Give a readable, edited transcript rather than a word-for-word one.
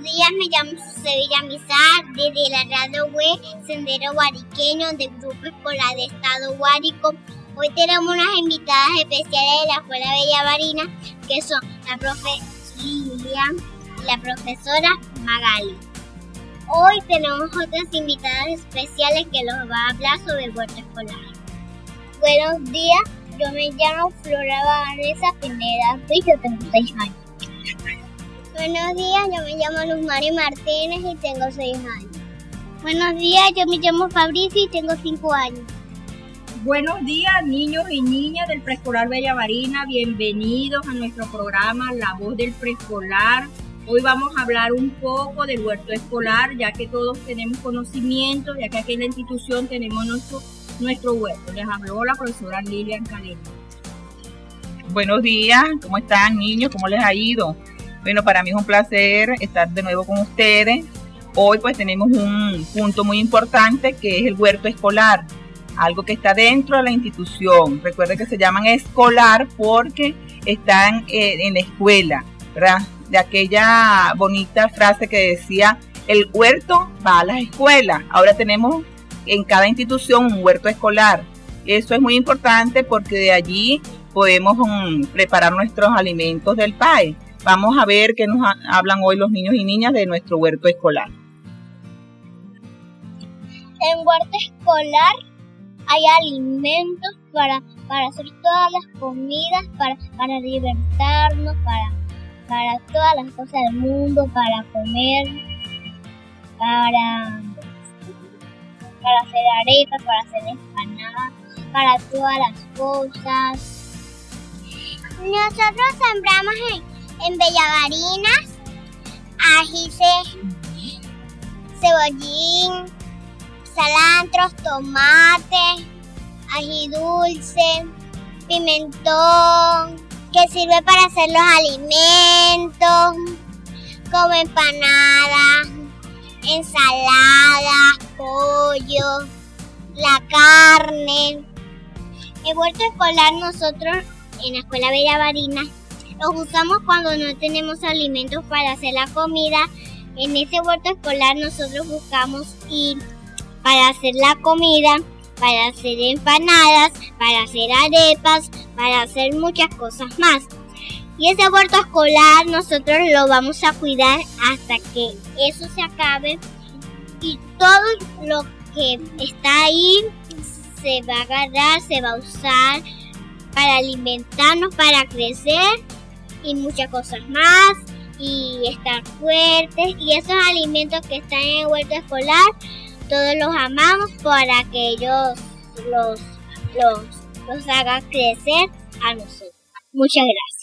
días, me llamo Sevilla Mizar, desde la Radio Web, Sendero Guariqueño, del Grupo Escolar de Estado Guárico. Hoy tenemos unas invitadas especiales de la Escuela Bella Barina, que son la profe Lilian y la profesora Magali. Hoy tenemos otras invitadas especiales que nos va a hablar sobre el huerto escolar. Buenos días, yo me llamo Flora Vanessa Pineda y yo tengo 6 años. Buenos días, yo me llamo Luz Mari Martínez y tengo 6 años. Buenos días, yo me llamo Fabricio y tengo 5 años. Buenos días, niños y niñas del Preescolar Bella Barina, bienvenidos a nuestro programa La Voz del Preescolar. Hoy vamos a hablar un poco del huerto escolar, ya que todos tenemos conocimiento, ya que aquí en la institución tenemos nuestro huerto. Les habló la profesora Lilian Calero. Buenos días, ¿cómo están, niños? ¿Cómo les ha ido? Bueno, para mí es un placer estar de nuevo con ustedes. Hoy pues tenemos un punto muy importante que es el huerto escolar, algo que está dentro de la institución. Recuerden que se llaman escolar porque están en la escuela, ¿verdad? De aquella bonita frase que decía, el huerto va a las escuelas. Ahora tenemos en cada institución un huerto escolar. Eso es muy importante porque de allí podemos preparar nuestros alimentos del PAE. Vamos a ver qué nos hablan hoy los niños y niñas de nuestro huerto escolar. En huerto escolar hay alimentos para hacer todas las comidas, para alimentarnos, para todas las cosas del mundo, para comer, para hacer arepas, para hacer empanadas, para todas las cosas. Nosotros sembramos en Bella Barina ají, cebollín, cilantros, tomate, ají dulce, pimentón, que sirve para hacer los alimentos, como empanadas, ensaladas, pollo, la carne. El huerto escolar nosotros en la Escuela Bella Barina los usamos cuando no tenemos alimentos para hacer la comida. En ese huerto escolar nosotros buscamos ir para hacer la comida, para hacer empanadas, para hacer arepas, para hacer muchas cosas más. Y ese huerto escolar nosotros lo vamos a cuidar hasta que eso se acabe y todo lo que está ahí se va a agarrar, se va a usar para alimentarnos, para crecer y muchas cosas más y estar fuertes. Y esos alimentos que están en el huerto escolar todos los amamos para que ellos los hagan crecer a nosotros. Muchas gracias.